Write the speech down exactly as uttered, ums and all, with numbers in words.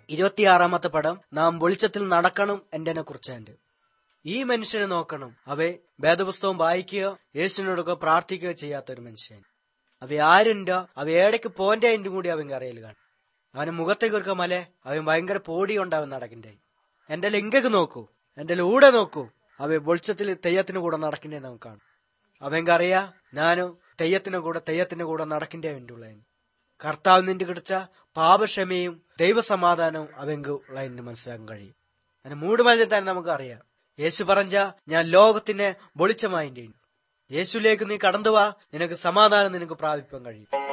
ഇരുപത്തിയാറാമത്തെ പടം, നാം വെളിച്ചത്തിൽ നടക്കണം എന്റെനെ കുറിച്ചാണ്ട്. ഈ മനുഷ്യനെ നോക്കണം. അവയെ വേദപുസ്തകം വായിക്കുകയോ യേശുവിനോടൊക്കെ പ്രാർത്ഥിക്കുകയോ ചെയ്യാത്ത ഒരു മനുഷ്യൻ. അവ ആരുണ്ടോ അവ ഏടയ്ക്ക് പോന്റെ അതിന്റെ കൂടി അവൻ അറിയൽ കാണും. അവന് മുഖത്തേക്ക് ഒരുക്ക മല അവൻ ഭയങ്കര പോടി കൊണ്ടവൻ നടക്കണ്ടേ. എന്റെ ലിങ്കക്ക് നോക്കൂ, എന്റെ ലൂടെ നോക്കൂ, അവ വെളിച്ചത്തിൽ തെയ്യത്തിന് കൂടെ നടക്കണ്ടേ നമുക്ക് കാണും. അവൻക്ക് അറിയാ ഞാനും തെയ്യത്തിന് കൂടെ തെയ്യത്തിന്റെ കൂടെ നടക്കണ്ടേ അവൻ്റെ ഉള്ളതിന്. കർത്താവ് നിന്റെ കിടച്ച പാപക്ഷമയും ദൈവസമാധാനവും അവൻക്ക് ഉള്ളതിന് മനസ്സിലാക്കാൻ കഴിയും. അതിന് മൂടുമല്യം തന്നെ നമുക്ക് അറിയാം. യേശു പറഞ്ഞ ഞാൻ ലോകത്തിന് വെളിച്ചമായിന്റെ. യേശുലേക്ക് നീ കടന്നു വാ, നിനക്ക് സമാധാനം നിനക്ക് പ്രാപിക്കാൻ കഴിയും.